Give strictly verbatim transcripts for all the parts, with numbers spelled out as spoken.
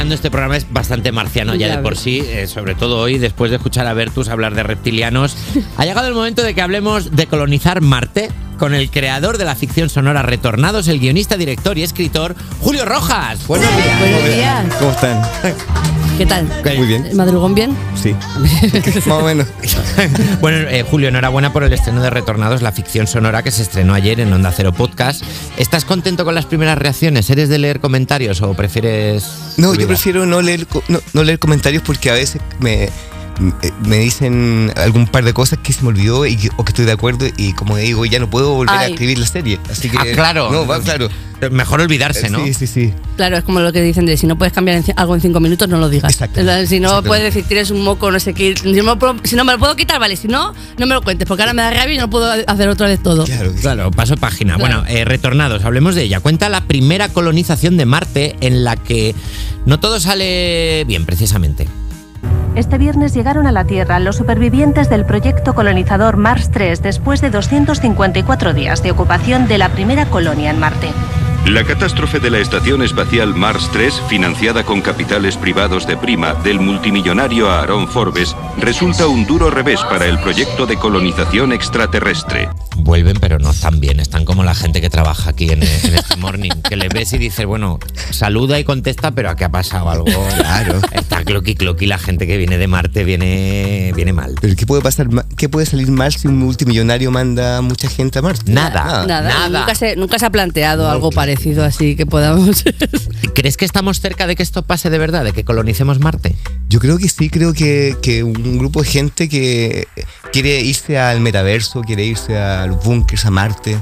empezando, este programa es bastante marciano ya, ya de por sí, eh, sobre todo hoy, después de escuchar a Bertus hablar de reptilianos. Ha llegado el momento de que hablemos de colonizar Marte con el creador de la ficción sonora Retornados, el guionista, director y escritor, Julio Rojas. Buenos días. Buenos días. ¿Cómo están? ¿Qué tal? Muy bien. ¿Madrugón bien? Sí, más o menos. Bueno, eh, Julio, enhorabuena por el estreno de Retornados, la ficción sonora que se estrenó ayer en Onda Cero Podcast. ¿Estás contento con las primeras reacciones? ¿Eres de leer comentarios o prefieres...? No, yo prefiero no leer, no, no leer comentarios porque a veces me... me dicen algún par de cosas que se me olvidó y que, o que estoy de acuerdo y como digo, ya no puedo volver Ay. a escribir la serie. Así que, ah, claro. No, va, claro. Mejor olvidarse, ¿no? Sí, sí, sí. Claro, es como lo que dicen de si no puedes cambiar algo en cinco minutos, no lo digas. Exacto. Si no puedes decir, tienes un moco, no sé qué. Si no, si no me lo puedo quitar, vale. Si no, no me lo cuentes, porque ahora me da rabia y no puedo hacer otra vez todo. Claro, claro, paso página. Claro. Bueno, eh, Retornados, hablemos de ella. Cuenta la primera colonización de Marte en la que no todo sale bien, precisamente. Este viernes llegaron a la Tierra los supervivientes del proyecto colonizador Mars tres después de doscientos cincuenta y cuatro días de ocupación de la primera colonia en Marte. La catástrofe de la estación espacial Mars tres, financiada con capitales privados de prima del multimillonario Aaron Forbes, resulta un duro revés para el proyecto de colonización extraterrestre. Vuelven, pero no están bien. Están como la gente que trabaja aquí en, en este morning, que le ves y dices, bueno, saluda y contesta, pero ¿a qué ha pasado algo? Claro. Está cloqui cloqui, la gente que viene de Marte viene, viene mal. ¿Pero qué puede pasar? ¿Qué puede salir mal si un multimillonario manda a mucha gente a Marte? Nada. Nada. Nada. Nada. Nunca, se, nunca se ha planteado no, algo claro. parecido así que podamos... ¿Crees que estamos cerca de que esto pase de verdad, de que colonicemos Marte? Yo creo que sí, creo que, que un grupo de gente que quiere irse al metaverso, quiere irse a los búnkers, a Marte,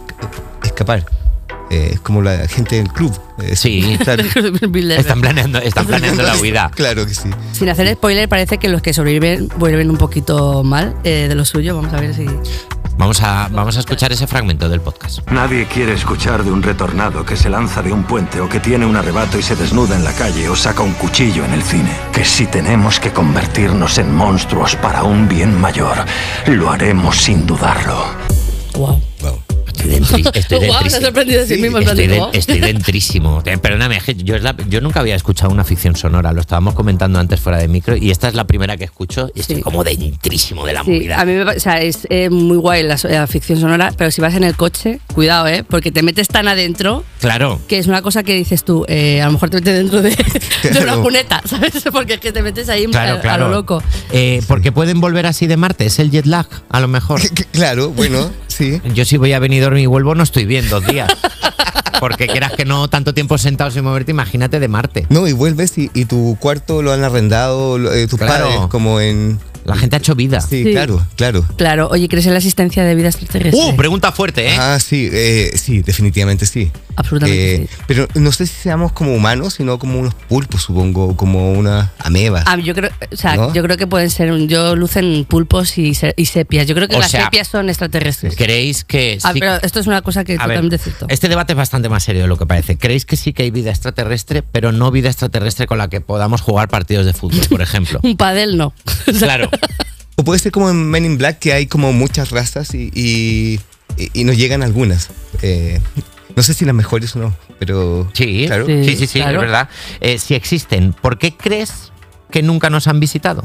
escapar. Eh, es como la gente del club. Eh, sí, claro. están planeando, están planeando la huida. Claro que sí. Sin hacer spoiler, parece que los que sobreviven vuelven un poquito mal eh, de lo suyo. Vamos a ver si... Vamos a, vamos a escuchar ese fragmento del podcast. Nadie quiere escuchar de un retornado que se lanza de un puente o que tiene un arrebato y se desnuda en la calle o saca un cuchillo en el cine. Que si tenemos que convertirnos en monstruos para un bien mayor, lo haremos sin dudarlo. Wow. Wow. Estoy, dentri, estoy wow, me ha sorprendido sí, mismo, estoy, de, estoy dentrísimo. Perdóname, yo, es la, yo nunca había escuchado una ficción sonora, lo estábamos comentando antes fuera de micro, y esta es la primera que escucho y estoy sí. como dentrísimo de la sí, movida. A mí me, o sea, es eh, muy guay la, la ficción sonora, pero si vas en el coche, cuidado, ¿eh? Porque te metes tan adentro. Claro. Que es una cosa que dices tú, eh, a lo mejor te metes dentro de, de una cuneta, ¿sabes? Porque es que te metes ahí claro, a, claro. a lo loco. Eh, porque pueden volver así de Marte, es el jet lag, a lo mejor. Claro, bueno, sí. Yo si voy a Benidorm y vuelvo no estoy bien dos días. Porque quieras que no, tanto tiempo sentado sin moverte, imagínate de Marte. No, y vuelves y, y tu cuarto lo han arrendado eh, tus claro. padres, como en... La gente ha hecho vida. Sí, sí, claro, claro. Claro, oye, ¿crees en la existencia de vida extraterrestre? Uh, pregunta fuerte, ¿eh? Ah, sí, eh, sí, definitivamente sí. Absolutamente eh, sí. Pero no sé si seamos como humanos, sino como unos pulpos, supongo, como unas amebas. Ah, yo creo, o sea, ¿no? yo creo que pueden ser, yo lucen pulpos y, y sepias. Yo creo que o las sea, sepias son extraterrestres. ¿Creéis que ah, sí? Pero esto es una cosa que a totalmente ver, cierto. Este debate es bastante más serio de lo que parece. ¿Creéis que sí que hay vida extraterrestre, pero no vida extraterrestre con la que podamos jugar partidos de fútbol, por ejemplo? Un pádel no. Claro. O puede ser como en Men in Black, que hay como muchas razas y, y, y nos llegan algunas. Eh, no sé si las mejores o no, pero... Sí, claro. sí, sí, sí, sí claro. es verdad. Eh, si existen, ¿por qué crees que nunca nos han visitado?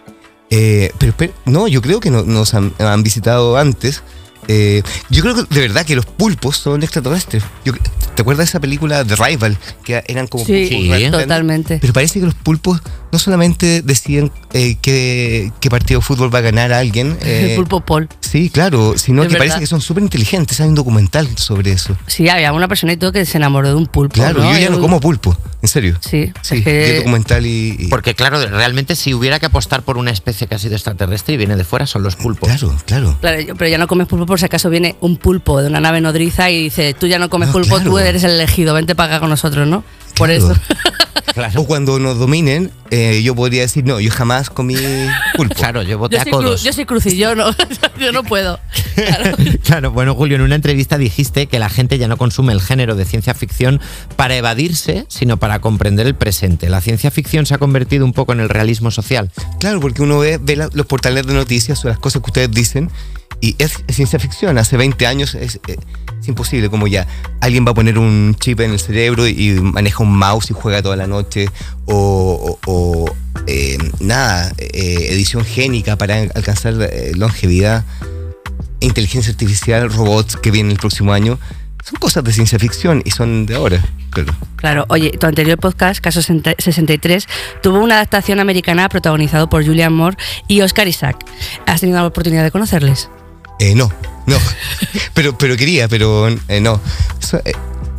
Eh, pero, pero no, yo creo que no, nos han, han visitado antes. Eh, yo creo que de verdad que los pulpos son extraterrestres. Yo, ¿te acuerdas de esa película The Rival? Que eran como sí, pulpos. Sí, totalmente. Pero parece que los pulpos no solamente deciden eh, qué, qué partido de fútbol va a ganar a alguien. Eh, El pulpo Paul. Sí, claro, sino ¿Es que verdad? parece que son súper inteligentes. Hay un documental sobre eso. Sí, había una persona y todo que se enamoró de un pulpo. Claro, ¿no? yo ya no un... como pulpo, en serio. Sí, Sí, es que... vi el documental y, y... Porque claro, realmente si hubiera que apostar por una especie que ha sido extraterrestre y viene de fuera, son los pulpos. Claro, claro. Claro, pero ya no comes pulpo por si acaso viene un pulpo de una nave nodriza y dice, tú ya no comes No, pulpo, claro. tú eres el elegido, vente para acá con nosotros, ¿no? Por Claro. eso. Claro. O cuando nos dominen, eh, yo podría decir, no, yo jamás comí pulpo. Claro, yo voté Yo a soy, cru, codos. yo soy cruci, yo no, yo no puedo. Claro. Claro, bueno, Julio, en una entrevista dijiste que la gente ya no consume el género de ciencia ficción para evadirse, sino para comprender el presente. La ciencia ficción se ha convertido un poco en el realismo social. Claro, porque uno ve, ve la, los portales de noticias o las cosas que ustedes dicen y es ciencia ficción. Hace veinte años es, es, es imposible, como ya alguien va a poner un chip en el cerebro y maneja un mouse y juega toda la noche, o, o, o eh, nada, eh, edición génica para alcanzar eh, longevidad, inteligencia artificial, robots que vienen el próximo año. Son cosas de ciencia ficción y son de ahora, claro. Claro, oye, tu anterior podcast, Caso sesenta y tres, tuvo una adaptación americana protagonizado por Julianne Moore y Oscar Isaac. ¿Has tenido la oportunidad de conocerles? Eh, no, no. pero, pero quería, pero eh, no. So, eh,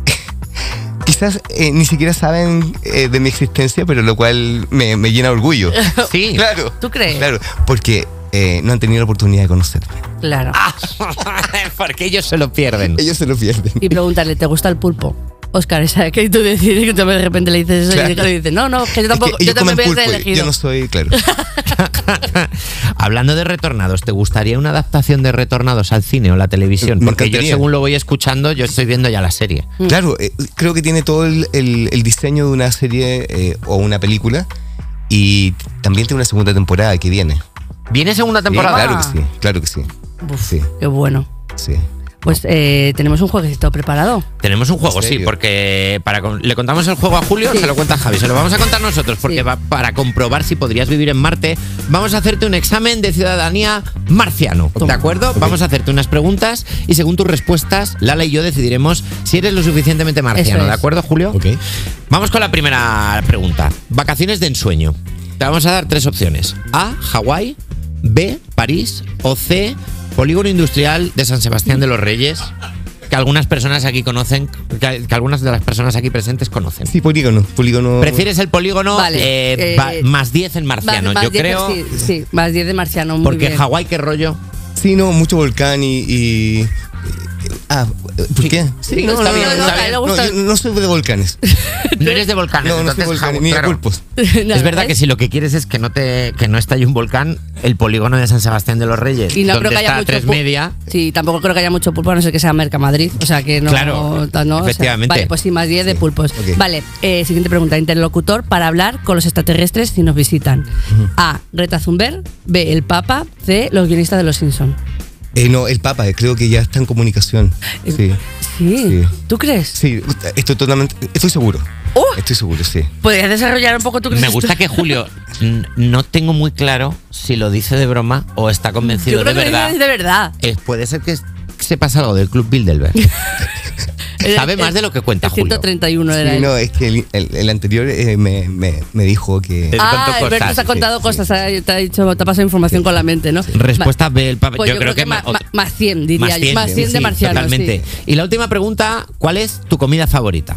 quizás eh, ni siquiera saben eh, de mi existencia, pero lo cual me, me llena de orgullo. Sí. Claro. ¿Tú crees? Claro, porque eh, no han tenido la oportunidad de conocerme. Claro. Porque ellos se lo pierden. Ellos se lo pierden. Y preguntarle, ¿te gusta el pulpo? Oscar, ¿sabes qué? Y tú decides que tú de repente le dices eso, claro. Y le dices, no, no, que yo tampoco, es que yo también voy a ser pulpo, elegido. Yo no soy, claro. Hablando de Retornados, ¿te gustaría una adaptación de Retornados al cine o la televisión? Me Porque yo, encantaría. según lo voy escuchando, yo estoy viendo ya la serie. Claro, eh, creo que tiene todo el, el, el diseño de una serie eh, o una película, y también tiene una segunda temporada que viene. ¿Viene segunda temporada? Sí, claro que sí, claro que sí. Uf, sí. Qué bueno. Sí. Pues eh, tenemos un jueguecito preparado. Tenemos un juego, sí, porque para le contamos el juego a Julio, sí. Se lo cuenta Javi, se lo vamos a contar nosotros, porque sí. va, para comprobar si podrías vivir en Marte, vamos a hacerte un examen de ciudadanía marciano, ¿de acuerdo? Okay. Vamos a hacerte unas preguntas y según tus respuestas, Lala y yo decidiremos si eres lo suficientemente marciano, es. ¿De acuerdo, Julio? Ok. Vamos con la primera pregunta. Vacaciones de ensueño. Te vamos a dar tres opciones. A, Hawái, B, París o C, Polígono Industrial de San Sebastián de los Reyes, que algunas personas aquí conocen, que, que algunas de las personas aquí presentes conocen. Sí, polígono. polígono. ¿Prefieres el polígono? Vale, eh, eh, va, más diez en marciano, más, más yo diez, creo. Sí, sí, más diez de marciano. Muy porque bien. Hawái, ¿qué rollo? Sí, no, mucho volcán y... y ah, ¿por qué? Sí, sí no, está no, bien, no, está bien. No, yo no soy de volcanes. No eres de volcanes. No, no soy de volcanes, ni de pulpos. No, es verdad que si lo que quieres es que no te que no estalle un volcán, el polígono de San Sebastián de los Reyes, y no donde creo que haya está mucho tres pu- media. Sí, tampoco creo que haya mucho pulpo, a no ser que sea Mercamadrid. O sea que no. Claro, no efectivamente. O sea, vale, pues sí, más diez de pulpos. Okay. Vale, eh, siguiente pregunta. Interlocutor para hablar con los extraterrestres si nos visitan. Uh-huh. A. Greta Thunberg. B. El Papa. C. Los guionistas de Los Simpsons. Eh, no, el Papa, creo que ya está en comunicación. Sí. Sí. sí. ¿Tú crees? Sí, estoy totalmente, estoy seguro. Uh, estoy seguro, sí. ¿Podrías desarrollar un poco tu Me gusta que Julio n- no tengo muy claro si lo dice de broma o está convencido Yo creo de que verdad. Lo dice de verdad. Eh, puede ser que sepas algo del Club Bilderberg. Sabe más de lo que cuenta Julio. ciento treinta y uno era Sí, él. no, es que el, el, el anterior eh, me, me, me dijo que... Te Ah, contó Alberto cosas, te ha contado sí, cosas, sí. Te ha dicho, te ha pasado información sí. con la mente, ¿no? Respuesta B, el Papa. Pues yo, yo creo, creo que, que más, ma- más cien, diría más yo. cien, Más cien sí, de marcianos. totalmente. Sí. Y la última pregunta, ¿cuál es tu comida favorita?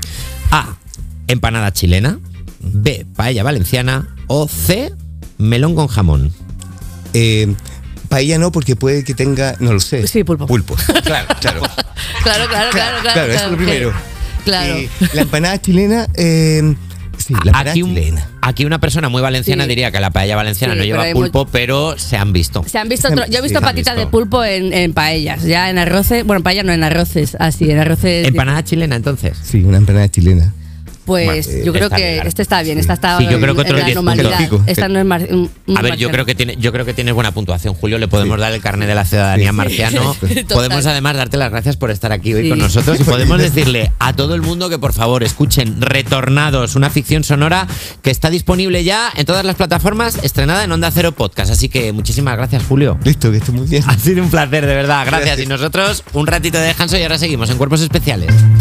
A, empanada chilena. B, paella valenciana. O C, melón con jamón. Eh, paella no, porque puede que tenga, no lo sé. Sí, pulpo. Pulpo, claro, claro. Claro, claro, claro, claro. Claro, eso es lo primero. Claro. Eh, la empanada chilena, eh, sí, la empanada Aquí, un- chilena. aquí una persona muy valenciana Sí. diría que la paella valenciana Sí, no pero lleva hay pulpo, pero se han visto. Se han visto, Se han- otro- yo he visto sí, se han patitas visto. de pulpo en, en paellas, ya en arroces, bueno, en paellas no, en arroces, así, en arroces. Empanada chilena, entonces. Sí, una empanada chilena. Pues Bueno, yo creo está que bien. este está bien, esta está Sí, yo creo que en otros la diez normalidad. puntos. Esta no es mar, un- un A ver, yo marciano. creo que tiene, yo creo que tienes buena puntuación, Julio. Le podemos Sí. dar el carnet de la ciudadanía Sí. marciano. Total. Podemos además darte las gracias por estar aquí hoy Sí. con nosotros y podemos decirle a todo el mundo que por favor escuchen Retornados, una ficción sonora que está disponible ya en todas las plataformas, estrenada en Onda Cero Podcast. Así que muchísimas gracias, Julio. Listo, que esté muy bien. Ha sido un placer, de verdad. Gracias. Gracias. Y nosotros un ratito de descanso y ahora seguimos en Cuerpos Especiales.